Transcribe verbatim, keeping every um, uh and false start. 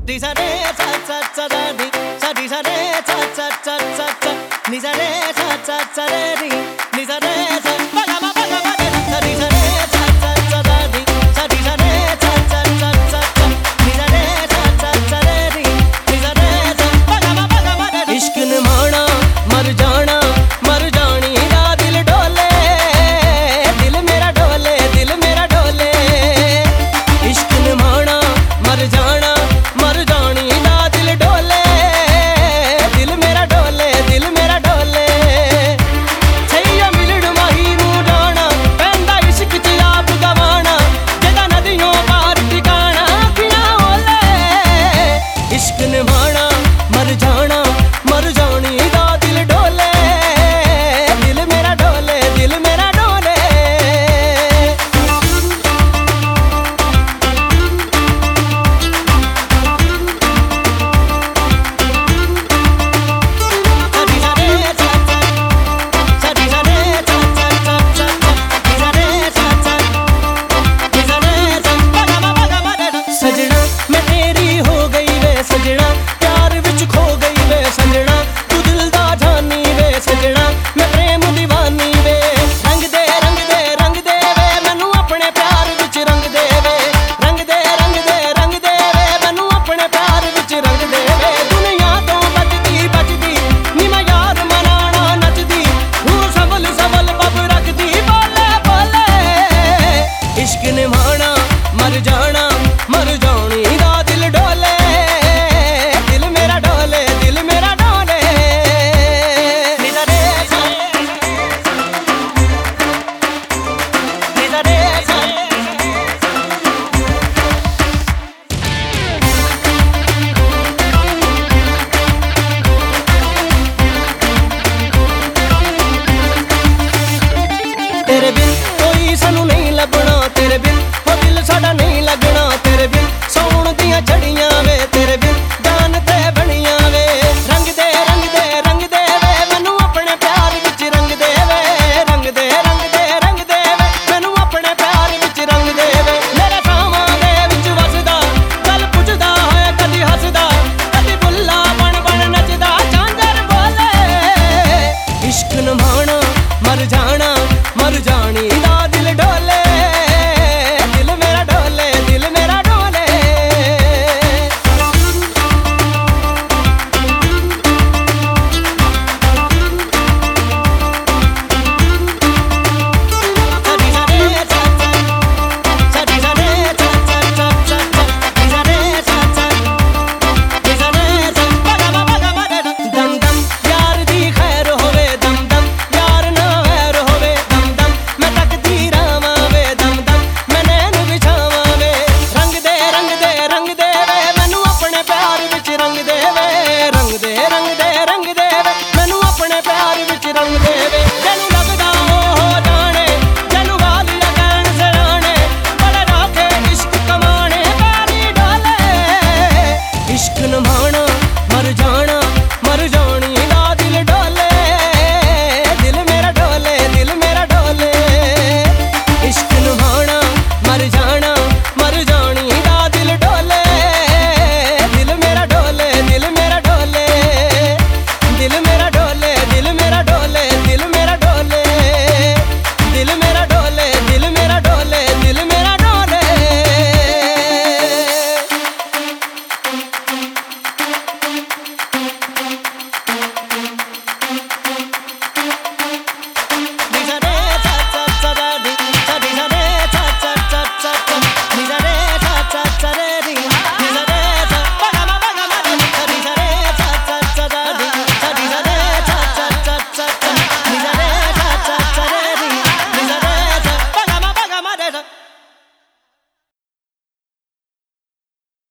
ri sa re sa sa sa da ri sa ri sa re sa sa sa sa sa ni sa re sa sa sa re ri ni sa re sa pa ga ma pa ga ma re sa ri sa re sa sa sa da ri sa ri sa re sa sa sa sa sa ni sa re sa sa sa re ri ni sa re sa pa ga ma pa ga ma re इश्क निभाना मर जाना मर जानी दा दिल डोले दिल मेरा डोले दिल मेरा डोले इश्क निभाना मर जाना मर जानी दा दिल डोले दिल मेरा डोले दिल मेरा डोले छैया मिलड़ माही नू जाना पैंदा इश्क च आप गवाना जदा नदियों पार ठिकाना किया ओले इश्क